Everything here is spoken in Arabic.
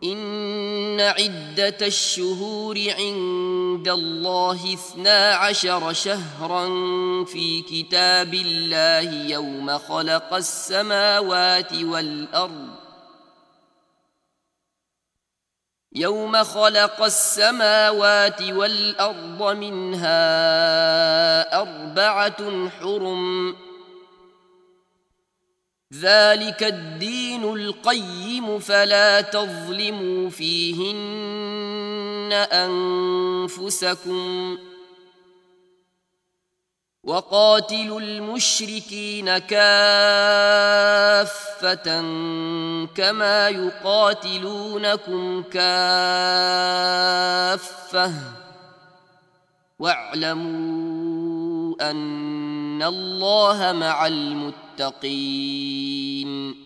إن عدة الشهور عند الله 12 شهرا في كتاب الله يوم خلق السماوات والأرض منها 4 حرم ذلك الدين القيم فلا تظلموا فيهن أنفسكم وقاتلوا المشركين كافة كما يقاتلونكم كافة واعلموا أن الله مع المتقين